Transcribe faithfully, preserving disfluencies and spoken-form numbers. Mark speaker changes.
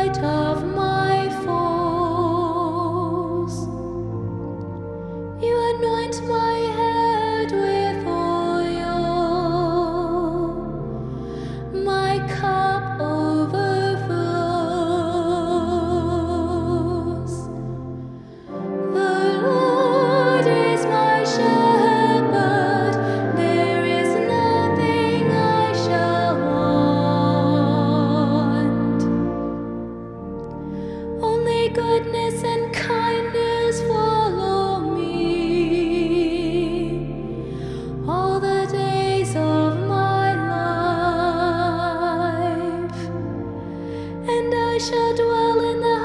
Speaker 1: sight of my foes. You anoint my head with oil, my cup overflows. The Lord is my shepherd, there is nothing I shall want. Only goodness and kindness follow me all the days of my life, and I shall dwell in the